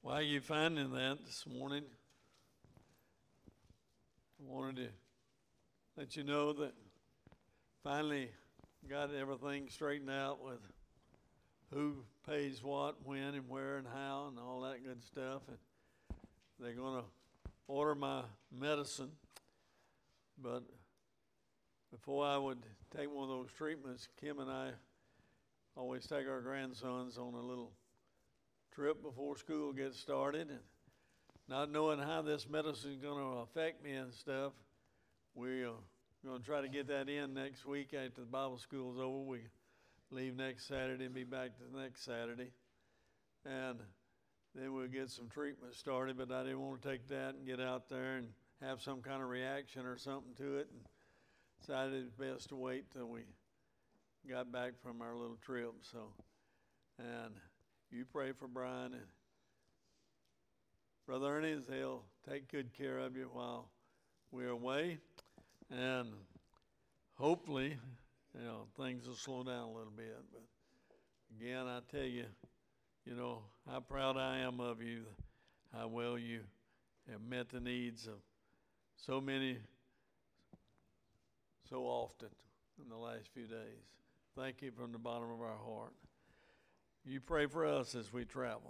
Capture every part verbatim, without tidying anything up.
While you finding that this morning, I wanted to let you know that finally got everything straightened out with who pays what, when, and where, and how, and all that good stuff. And they're going to order my medicine. But before I would take one of those treatments, Kim and I always take our grandsons on a little trip before school gets started, and not knowing how this medicine is going to affect me and stuff, we're going to try to get that in next week after the Bible school is over. We leave next Saturday and be back the next Saturday, and then we'll get some treatment started. But I didn't want to take that and get out there and have some kind of reaction or something to it, and decided it was best to wait till we got back from our little trip. So, and you pray for Brian and Brother Ernie, as they'll take good care of you while we're away. And hopefully, you know, things will slow down a little bit. But again, I tell you, you know, how proud I am of you, how well you have met the needs of so many, so often in the last few days. Thank you from the bottom of our heart. You pray for us as we travel.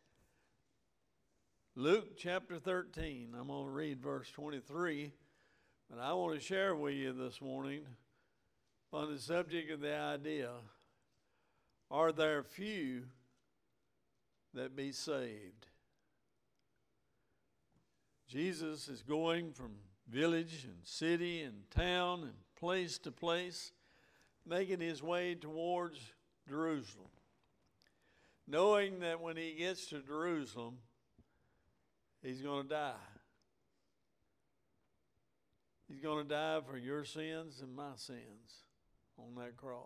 Luke chapter thirteen, I'm going to read verse twenty-three, but I want to share with you this morning on the subject of the idea, are there few that be saved? Jesus is going from village and city and town and place to place, making his way towards Jerusalem, knowing that when he gets to Jerusalem, he's going to die. He's going to die for your sins and my sins on that cross.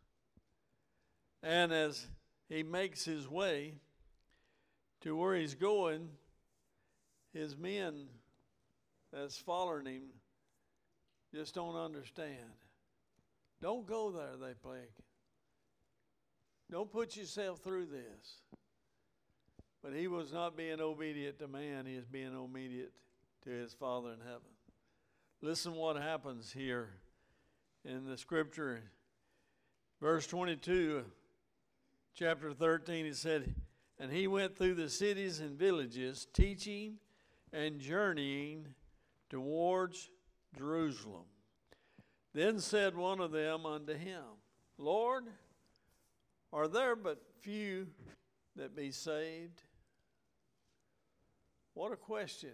And as he makes his way to where he's going, his men that's following him just don't understand. Don't go there, they plague. Don't put yourself through this. But he was not being obedient to man. He is being obedient to his Father in heaven. Listen what happens here in the scripture. Verse twenty-two, chapter thirteen, it said, and he went through the cities and villages, teaching and journeying towards Jerusalem. Then said one of them unto him, Lord, are there but few that be saved? What a question.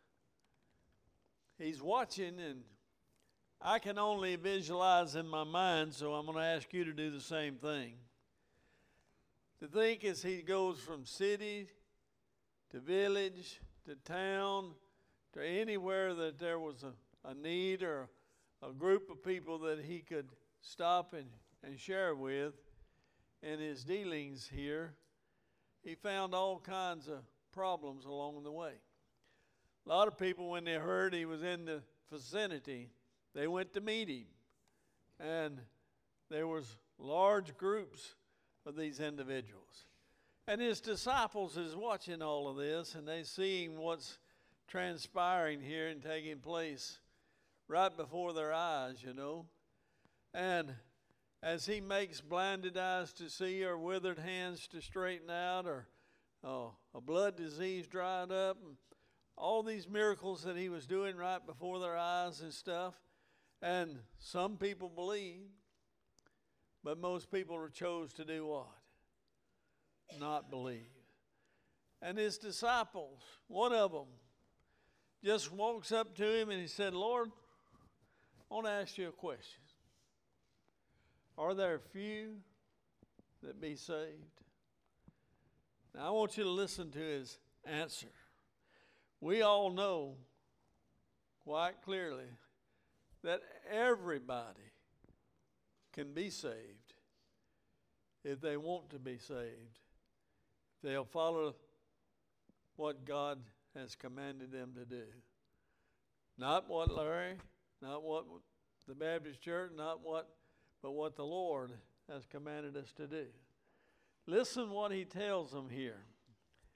He's watching, and I can only visualize in my mind, so I'm going to ask you to do the same thing. To think as he goes from city to village to town to anywhere that there was a, a need or a group of people that he could stop and, and share with in his dealings here, he found all kinds of problems along the way. A lot of people, when they heard he was in the vicinity, they went to meet him. And there was large groups of these individuals. And his disciples is watching all of this, and they seeing what's transpiring here and taking place right before their eyes, you know. And as he makes blinded eyes to see, or withered hands to straighten out, or oh, a blood disease dried up, and all these miracles that he was doing right before their eyes and stuff. And some people believed, but most people chose to do what? Not believe. And his disciples, one of them, just walks up to him and he said, Lord, I want to ask you a question. Are there few that be saved? Now I want you to listen to his answer. We all know quite clearly that everybody can be saved if they want to be saved. If they'll follow what God has commanded them to do. Not what Larry, not what the Baptist church, not what, but what the Lord has commanded us to do. Listen what he tells them here.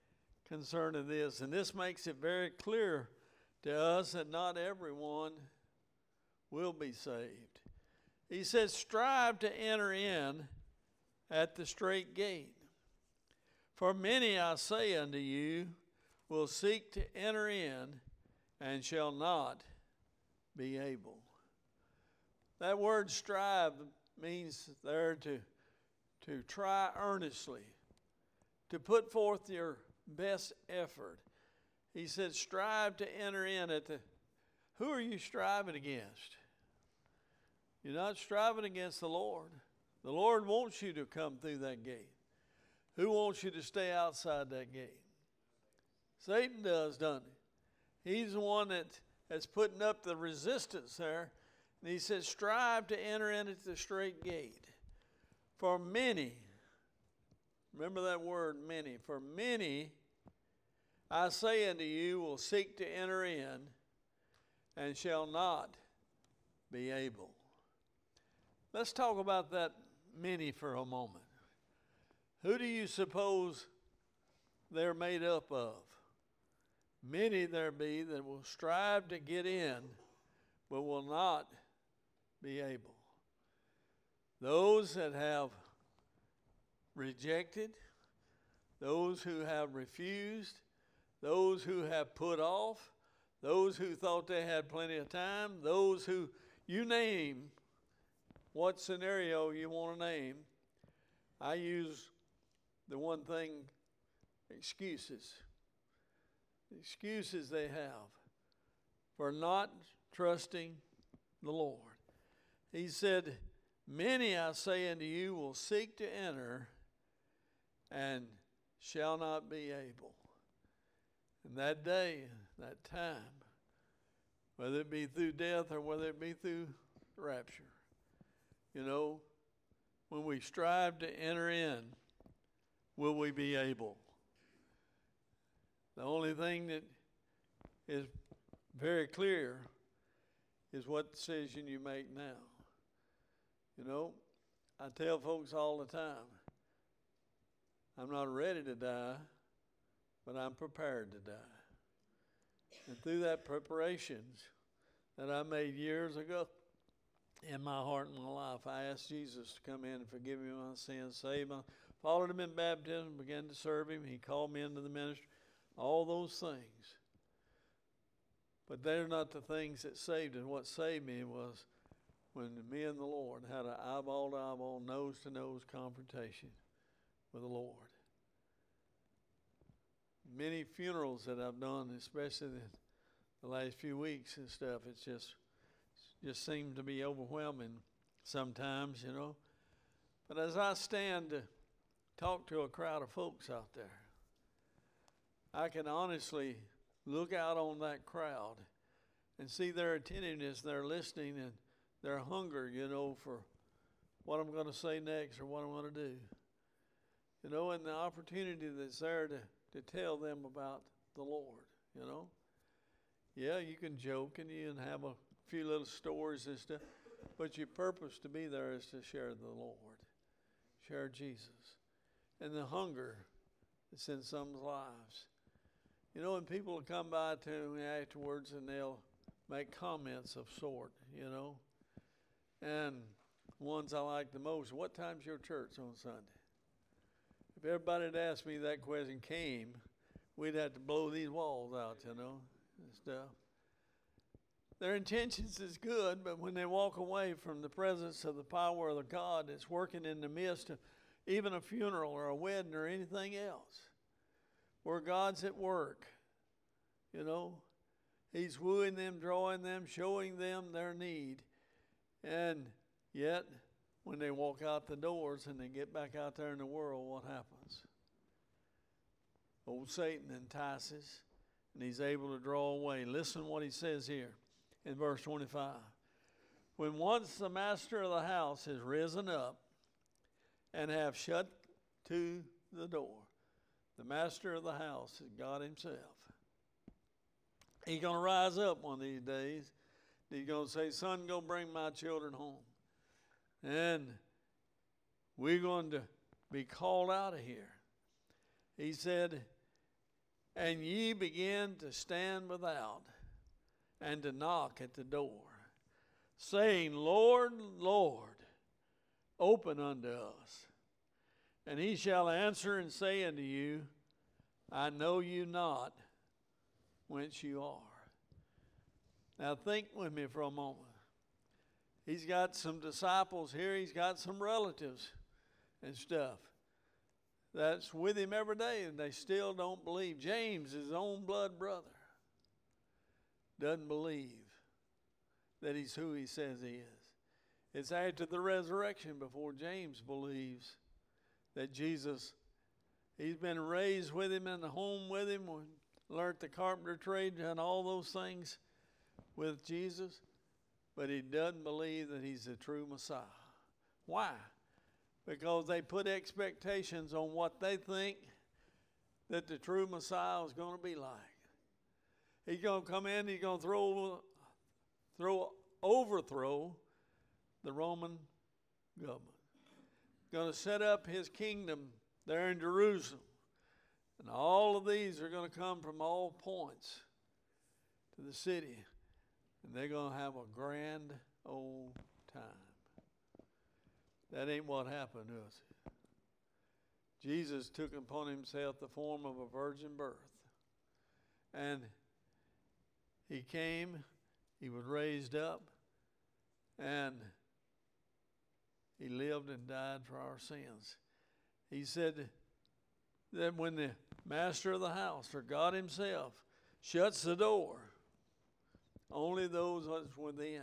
concerning this. And this makes it very clear to us that not everyone will be saved. He says, strive to enter in at the straight gate. For many, I say unto you, will seek to enter in and shall not be able. That word strive means there to, to try earnestly, to put forth your best effort. He said, strive to enter in at the, who are you striving against? You're not striving against the Lord. The Lord wants you to come through that gate. Who wants you to stay outside that gate? Satan does, doesn't he? He's the one that that's putting up the resistance there. And he says, strive to enter in at the straight gate. For many, remember that word many, for many, I say unto you, will seek to enter in and shall not be able. Let's talk about that many for a moment. Who do you suppose they're made up of? Many there be that will strive to get in, but will not be able. Those that have rejected, those who have refused, those who have put off, those who thought they had plenty of time, those who, you name what scenario you want to name. I use the one thing, excuses. Excuses they have for not trusting the Lord. He said, many, I say unto you, will seek to enter and shall not be able. And that day, that time, whether it be through death or whether it be through rapture, you know, when we strive to enter in, will we be able? The only thing that is very clear is what decision you make now. You know, I tell folks all the time, I'm not ready to die, but I'm prepared to die. And through that preparations that I made years ago in my heart and my life, I asked Jesus to come in and forgive me my sins, save me. Followed him in baptism, began to serve him. He called me into the ministry. All those things. But they're not the things that saved. And what saved me was when me and the Lord had an eyeball to eyeball, nose to nose confrontation with the Lord. Many funerals that I've done, especially the, the last few weeks and stuff, it's just just seemed to be overwhelming sometimes, you know. But as I stand to talk to a crowd of folks out there, I can honestly look out on that crowd and see their attentiveness, their listening, and their hunger, you know, for what I'm going to say next or what I'm going to do. You know, and the opportunity that's there to, to tell them about the Lord, you know. Yeah, you can joke and you can have a few little stories and stuff, but your purpose to be there is to share the Lord, share Jesus, and the hunger that's in someone's lives. You know, and people will come by to me afterwards and they'll make comments of sort, you know. And ones I like the most, what time's your church on Sunday? If everybody had asked me that question came, we'd have to blow these walls out, you know, and stuff. Their intentions is good, but when they walk away from the presence of the power of the God that's working in the midst of even a funeral or a wedding or anything else, where God's at work, you know, he's wooing them, drawing them, showing them their need. And yet, when they walk out the doors and they get back out there in the world, what happens? Old Satan entices, and he's able to draw away. Listen what he says here in verse twenty-five. When once the master of the house has risen up and have shut to the door, the master of the house is God himself. He's going to rise up one of these days. He's going to say, son, go bring my children home. And we're going to be called out of here. He said, And ye begin to stand without, and to knock at the door, saying, Lord, Lord, open unto us. And he shall answer and say unto you, I know you not whence you are. Now think with me for a moment. He's got some disciples here. He's got some relatives and stuff that's with him every day, and they still don't believe. James, his own blood brother, doesn't believe that he's who he says he is. It's after the resurrection before James believes that Jesus, he's been raised with him in the home with him, learned the carpenter trade and all those things with Jesus, but he doesn't believe that he's the true Messiah. Why? Because they put expectations on what they think that the true Messiah is going to be like. He's going to come in, he's going to throw, throw, overthrow the Roman government. Going to set up his kingdom there in Jerusalem. And all of these are going to come from all points to the city. And they're going to have a grand old time. That ain't what happened to us. Jesus took upon himself the form of a virgin birth. And he came, he was raised up, and he lived and died for our sins. He said that when the master of the house, or God himself, shuts the door, only those that's within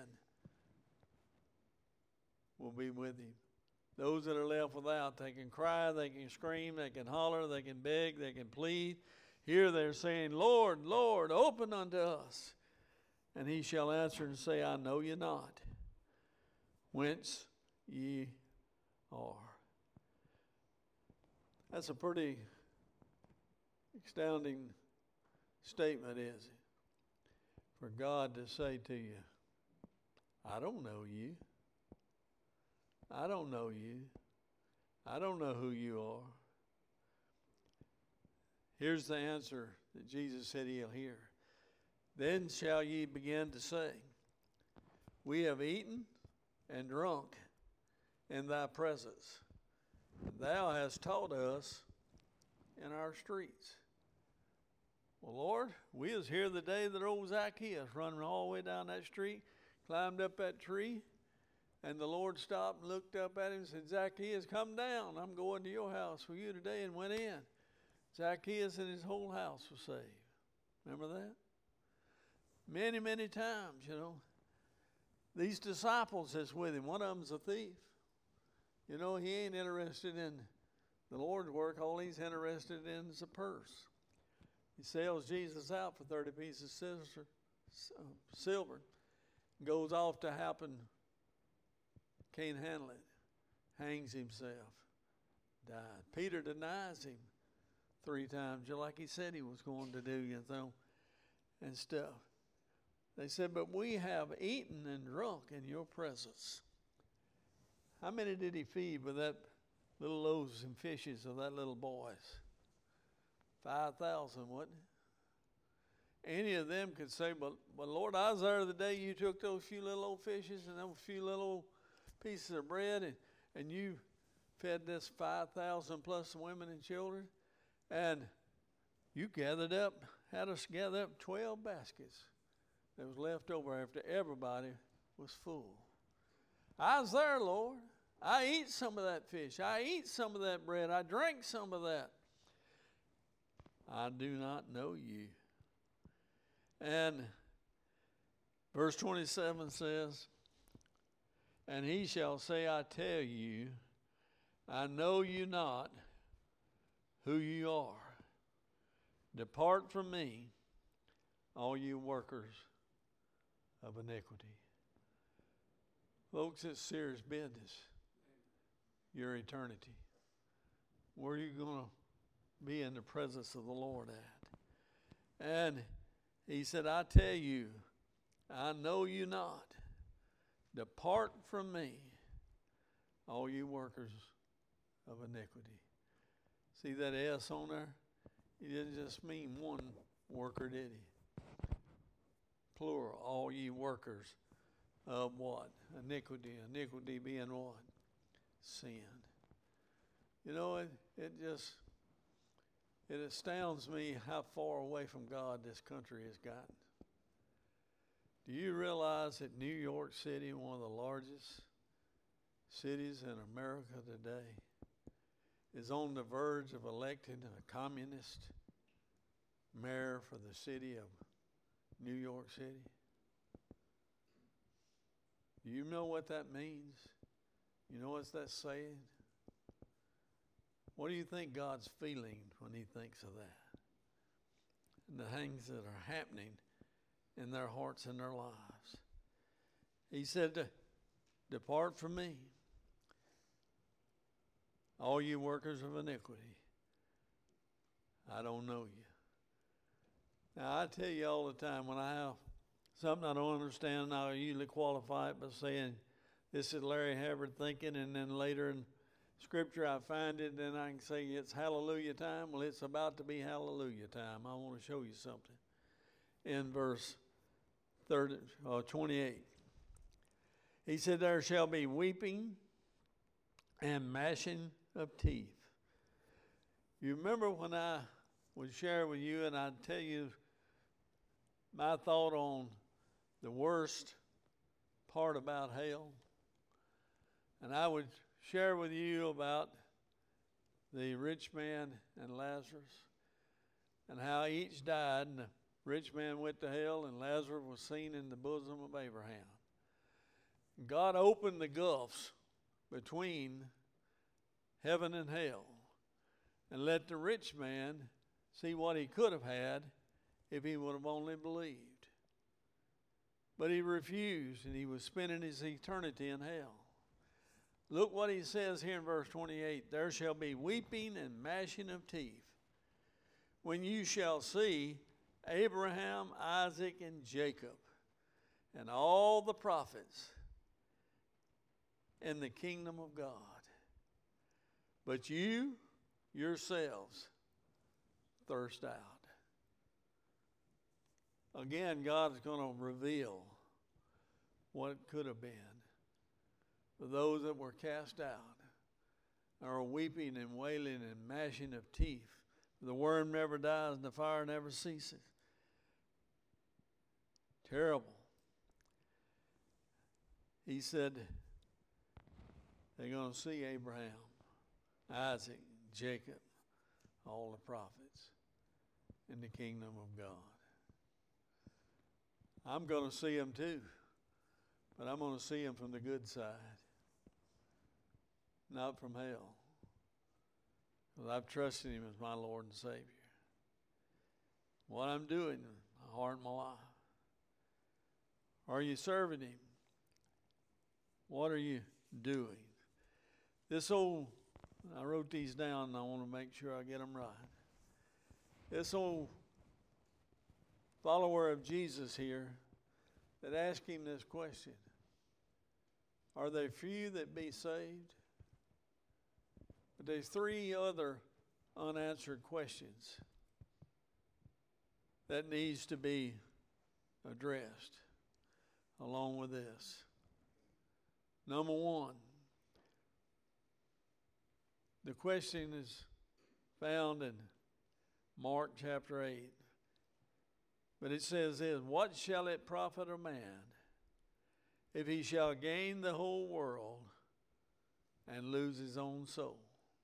will be with him. Those that are left without, they can cry, they can scream, they can holler, they can beg, they can plead. Here they're saying, Lord, Lord, open unto us. And he shall answer and say, I know you not, whence ye are. That's a pretty astounding statement, is it? For God to say to you, I don't know you. I don't know you. I don't know who you are. Here's the answer that Jesus said he'll hear. Then shall ye begin to say, we have eaten and drunk in thy presence. Thou hast taught us in our streets. Well, Lord, we was here the day that old Zacchaeus running all the way down that street, climbed up that tree, and the Lord stopped and looked up at him and said, Zacchaeus, come down. I'm going to your house for you today, and went in. Zacchaeus and his whole house was saved. Remember that? Many, many times, you know. These disciples that's with him, one of them's a thief. You know, he ain't interested in the Lord's work. All he's interested in is a purse. He sells Jesus out for thirty pieces of silver. Goes off to happen. Can't handle it. Hangs himself. Died. Peter denies him three times, just like he said he was going to do, you know, and stuff. They said, but we have eaten and drunk in your presence. How many did he feed with that little loaves and fishes of that little boys? Five thousand, wasn't it? Any of them could say, but, but Lord, I was there the day you took those few little old fishes and those few little pieces of bread, and, and you fed this five thousand plus women and children, and you gathered up, had us gather up twelve baskets that was left over after everybody was full. I was there, Lord. I eat some of that fish. I eat some of that bread. I drank some of that. I do not know you. And verse twenty-seven says, and he shall say, I tell you, I know you not who you are. Depart from me, all you workers of iniquity. Folks, it's serious business. Your eternity. Where are you going to be in the presence of the Lord at? And he said, I tell you, I know you not. Depart from me, all you workers of iniquity. See that S on there? He didn't just mean one worker, did he? Plural, all ye workers of what? Iniquity. Iniquity being what? Sin. You know, it, it just, it astounds me how far away from God this country has gotten. Do you realize that New York City, one of the largest cities in America today, is on the verge of electing a communist mayor for the city of New York City? Do you know what that means? You know what that's saying? What do you think God's feeling when he thinks of that? And the things that are happening in their hearts and their lives. He said, depart from me, all you workers of iniquity. I don't know you. Now, I tell you all the time, when I have something I don't understand, I usually qualify it by saying, this is Larry Havard thinking, and then later in Scripture I find it, and I can say it's hallelujah time. Well, it's about to be hallelujah time. I want to show you something. In verse thirty, uh, twenty-eight, he said, there shall be weeping and gnashing of teeth. You remember when I would share with you, and I'd tell you my thought on the worst part about hell? And I would share with you about the rich man and Lazarus, and how each died, and the rich man went to hell, and Lazarus was seen in the bosom of Abraham. God opened the gulfs between heaven and hell and let the rich man see what he could have had if he would have only believed. But he refused, and he was spending his eternity in hell. Look what he says here in verse twenty-eight. There shall be weeping and gnashing of teeth when you shall see Abraham, Isaac, and Jacob, and all the prophets in the kingdom of God. But you yourselves thirst out. Again, God is going to reveal what could have been for those that were cast out, are weeping and wailing and gnashing of teeth. The worm never dies and the fire never ceases. Terrible. He said they're going to see Abraham, Isaac, Jacob, all the prophets in the kingdom of God. I'm going to see them too, but I'm going to see them from the good side, not from hell, because I've trusted him as my Lord and Savior. What I'm doing in my heart and my life. Are you serving him? What are you doing? This old, I wrote these down and I want to make sure I get them right. This old follower of Jesus here that asked him this question: are there few that be saved? But there's three other unanswered questions that needs to be addressed along with this. Number one, the question is found in Mark chapter eight. But it says this: what shall it profit a man if he shall gain the whole world and lose his own soul?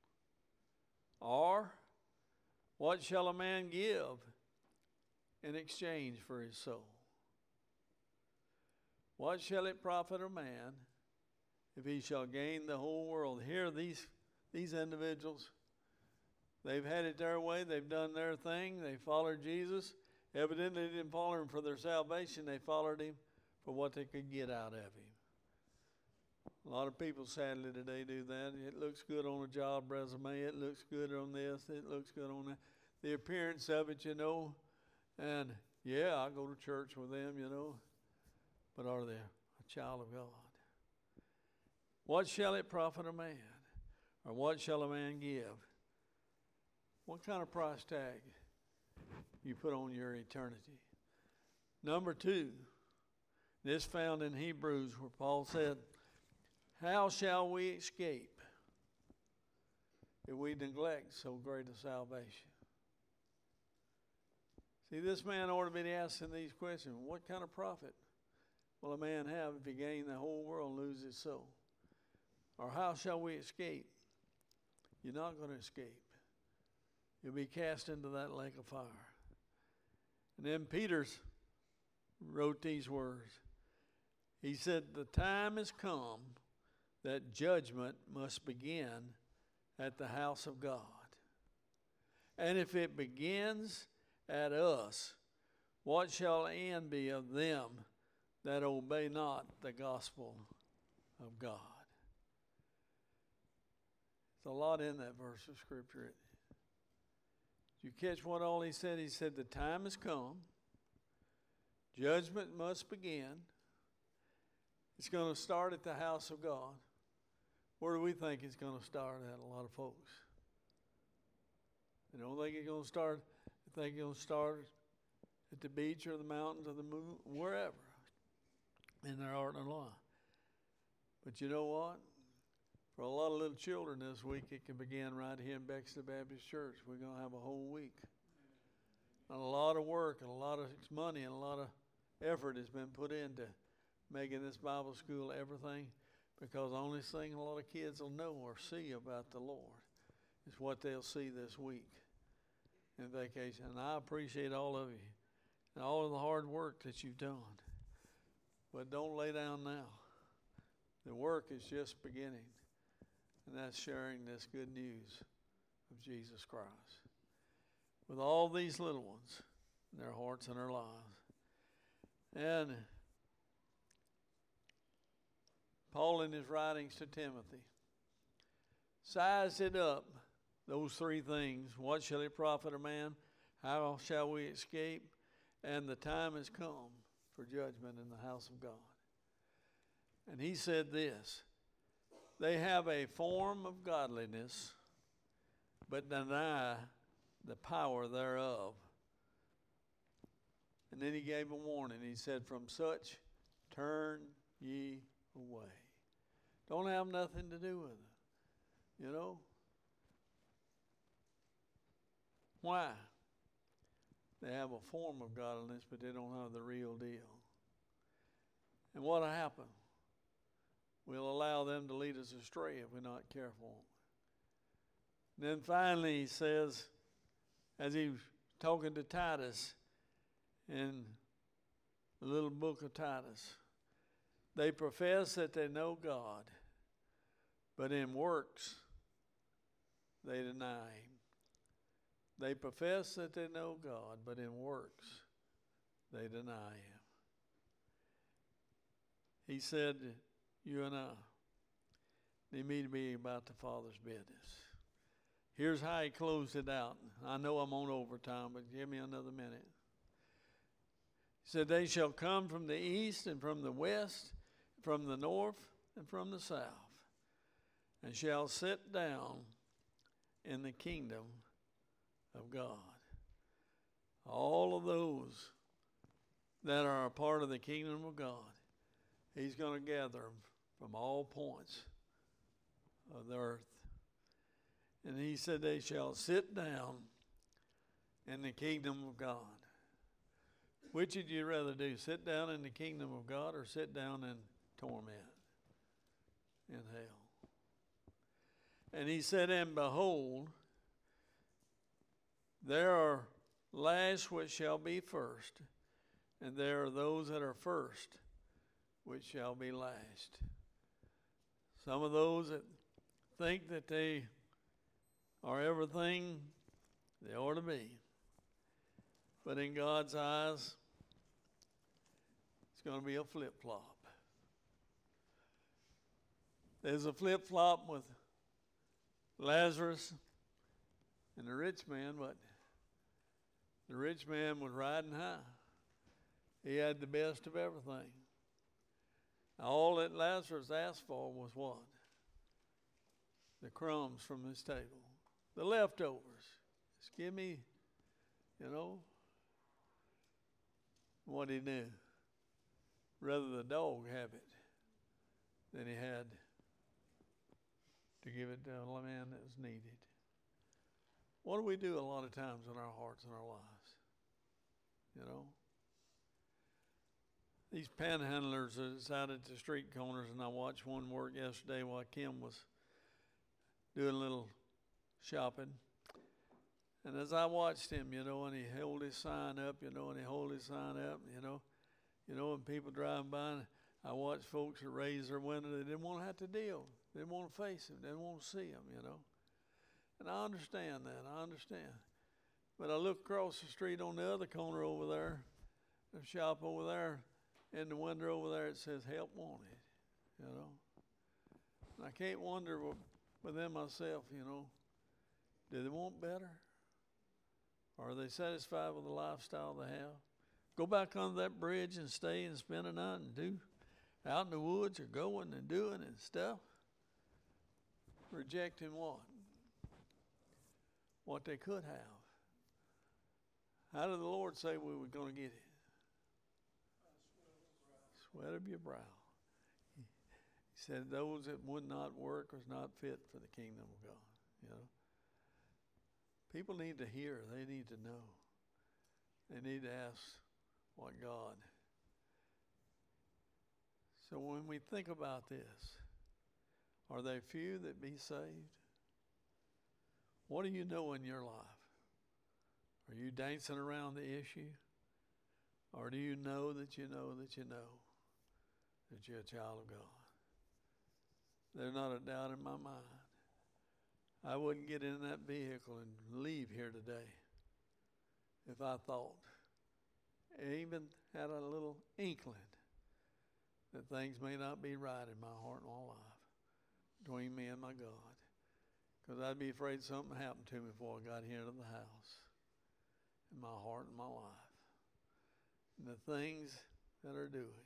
Or what shall a man give in exchange for his soul? What shall it profit a man if he shall gain the whole world? Here, these, these individuals, they've had it their way. They've done their thing. They followed Jesus. Evidently, they didn't follow him for their salvation. They followed him for what they could get out of him. A lot of people, sadly, today do that. It looks good on a job resume. It looks good on this. It looks good on that. The appearance of it, you know. And, yeah, I go to church with them, you know. But are they a child of God? What shall it profit a man? Or what shall a man give? What kind of price tag you put on your eternity. Number two, this found in Hebrews where Paul said, how shall we escape if we neglect so great a salvation? See, this man ought to be asking these questions. What kind of profit will a man have if he gain the whole world and lose his soul? Or how shall we escape? You're not going to escape. You'll be cast into that lake of fire. And then Peter wrote these words. He said, the time has come that judgment must begin at the house of God. And if it begins at us, what shall the end be of them that obey not the gospel of God? There's a lot in that verse of Scripture. Did you catch what all he said? He said, the time has come. Judgment must begin. It's going to start at the house of God. Where do we think it's going to start at, a lot of folks? They don't think it's going to start, they think it's going to start at the beach or the mountains or the moon, wherever, in their art and law. But you know what? For a lot of little children this week, it can begin right here in Bexley Baptist Church. We're going to have a whole week. And a lot of work and a lot of money and a lot of effort has been put into making this Bible school everything, because the only thing a lot of kids will know or see about the Lord is what they'll see this week in vacation. And I appreciate all of you and all of the hard work that you've done. But don't lay down now. The work is just beginning. And that's sharing this good news of Jesus Christ with all these little ones in their hearts and their lives. And Paul, in his writings to Timothy, sized it up, those three things. What shall it profit a man? How shall we escape? And the time has come for judgment in the house of God. And he said this, they have a form of godliness, but deny the power thereof. And then he gave a warning. He said, from such turn ye away. Don't have nothing to do with it. You know? Why? They have a form of godliness, but they don't have the real deal. And what'll happen? We'll allow them to lead us astray if we're not careful. And then finally he says, as he was talking to Titus in the little book of Titus, they profess that they know God, but in works they deny him. They profess that they know God, but in works they deny him. He said, you and I need to be about the Father's business. Here's how he closed it out. I know I'm on overtime, but give me another minute. He said, they shall come from the east and from the west, from the north and from the south, and shall sit down in the kingdom of God. All of those that are a part of the kingdom of God, he's going to gather them from all points of the earth. And he said they shall sit down in the kingdom of God. Which would you rather do, sit down in the kingdom of God or sit down in torment, in hell? And he said, and behold, there are last which shall be first, and there are those that are first which shall be last. Some of those that think that they are everything they ought to be. But in God's eyes, it's going to be a flip-flop. There's a flip-flop with Lazarus and the rich man, but the rich man was riding high. He had the best of everything. All that Lazarus asked for was what? The crumbs from his table. The leftovers. Just give me, you know, what he knew. Rather the dog have it than he had to give it to a man that was needed. What do we do a lot of times in our hearts and our lives? You know? These panhandlers that's out at the street corners, and I watched one work yesterday while Kim was doing a little shopping. And as I watched him, you know, and he held his sign up, you know, and he held his sign up, you know, you know, and people driving by, and I watched folks that raised their window. They didn't want to have to deal. They didn't want to face him. They didn't want to see him, you know. And I understand that. I understand. But I look across the street on the other corner over there, the shop over there, in the window over there, it says, help wanted, you know. And I can't wonder within myself, you know, do they want better? Or are they satisfied with the lifestyle they have? Go back under that bridge and stay and spend a night and do out in the woods or going and doing and stuff. Rejecting what? What they could have. How did the Lord say we were going to get it? Sweat of your brow. He said those that would not work was not fit for the kingdom of God. You know, people need to hear. They need to know. They need to ask what God. So when we think about this, are there few that be saved? What do you know in your life? Are you dancing around the issue? Or do you know that you know that you know that you're a child of God? There's not a doubt in my mind. I wouldn't get in that vehicle and leave here today if I thought, even had a little inkling that things may not be right in my heart and my life between me and my God. Because I'd be afraid something happened to me before I got here to the house in my heart and my life. And the things that are doing,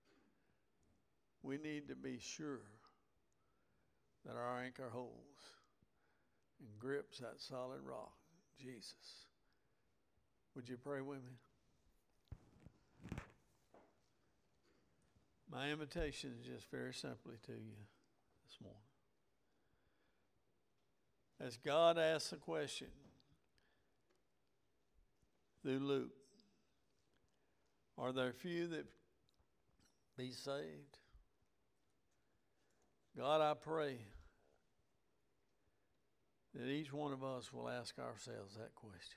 we need to be sure that our anchor holds and grips that solid rock, Jesus. Would you pray with me? My invitation is just very simply to you this morning. As God asks the question through Luke, are there few that be saved? God, I pray that each one of us will ask ourselves that question.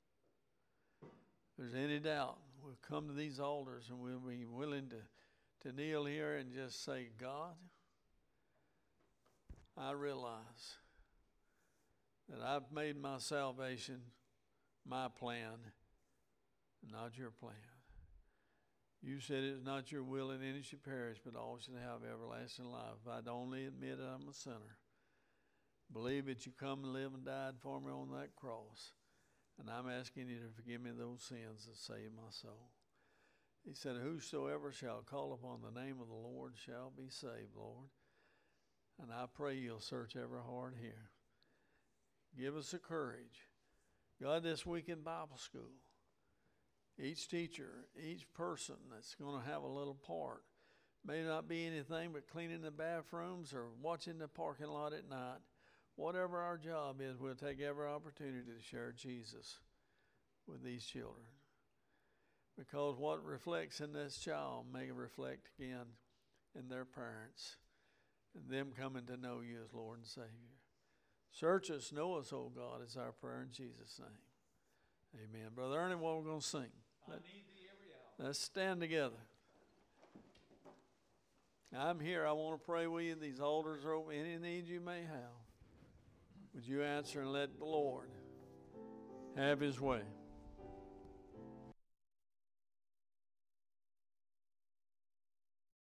If there's any doubt, we'll come to these altars and we'll be willing to, to kneel here and just say, God, I realize that I've made my salvation my plan, not your plan. You said it's not your will that any should perish, but all should have everlasting life. If I'd only admit that I'm a sinner, believe that you come and live and died for me on that cross, and I'm asking you to forgive me those sins that save my soul. He said, whosoever shall call upon the name of the Lord shall be saved, Lord. And I pray you'll search every heart here. Give us the courage. God, this week in Bible school, each teacher, each person that's going to have a little part, may not be anything but cleaning the bathrooms or watching the parking lot at night. Whatever our job is, we'll take every opportunity to share Jesus with these children. Because what reflects in this child may reflect again in their parents and them coming to know you as Lord and Savior. Search us, know us, O God, is our prayer in Jesus' name. Amen. Brother Ernie, what we're going to sing? I need thee every hour. Let's stand together. I'm here. I want to pray with you. These altars are open. Any needs you may have, would you answer and let the Lord have his way?